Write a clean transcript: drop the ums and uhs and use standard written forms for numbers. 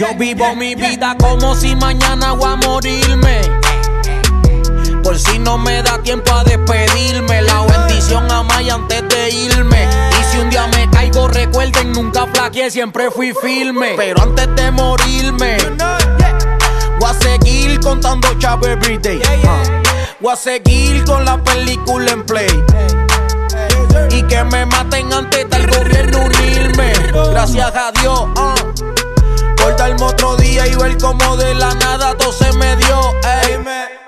Yo vivo mi vida como si mañana voy a morirme. Por si no me da tiempo a despedirme. La bendición a Maya antes de irme. Y si un día me caigo, recuerden, nunca flaqueé, siempre fui firme. Pero antes de morirme, voy a seguir contando chavo everyday. Voy a seguir con la película en play. Y que me maten antes del gobierno unirme. Gracias a Dios, por darme otro día y ver cómo de la nada todo se me dio.